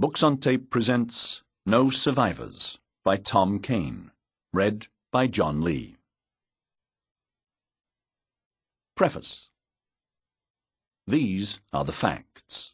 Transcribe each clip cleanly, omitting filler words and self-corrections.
Books on Tape presents No Survivors by Tom Kane, read by John Lee. Preface. These are the facts.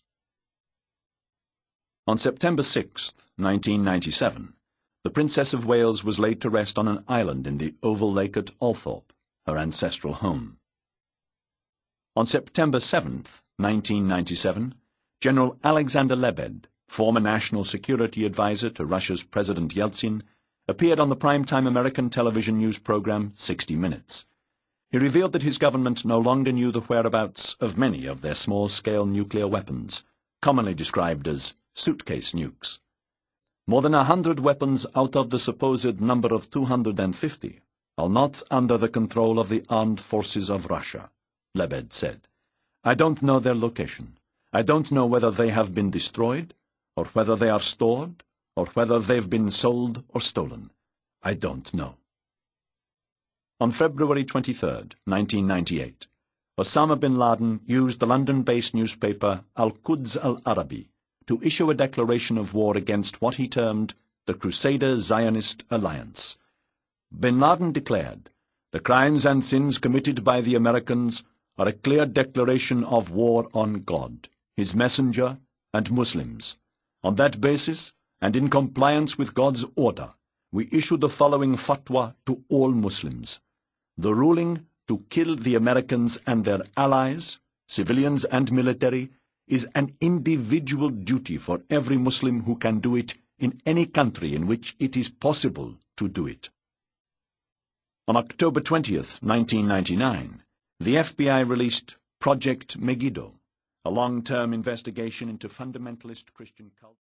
On September 6, 1997, the Princess of Wales was laid to rest on an island in the Oval Lake at Althorpe, her ancestral home. On September 7, 1997, General Alexander Lebed, former National Security Advisor to Russia's President Yeltsin, appeared on the primetime American television news program 60 Minutes. He revealed that his government no longer knew the whereabouts of many of their small-scale nuclear weapons, commonly described as suitcase nukes. More than 100 weapons out of the supposed number of 250 are not under the control of the armed forces of Russia, Lebed said. I don't know their location. I don't know whether they have been destroyed, or whether they are stored, or whether they've been sold or stolen. I don't know. On February 23, 1998, Osama bin Laden used the London-based newspaper Al-Quds Al-Arabi to issue a declaration of war against what he termed the Crusader Zionist Alliance. Bin Laden declared, "The crimes and sins committed by the Americans are a clear declaration of war on God, His Messenger, and Muslims. On that basis, and in compliance with God's order, we issue the following fatwa to all Muslims. The ruling to kill the Americans and their allies, civilians and military, is an individual duty for every Muslim who can do it in any country in which it is possible to do it." On October 20, 1999, the FBI released Project Megiddo, a long-term investigation into fundamentalist Christian cult.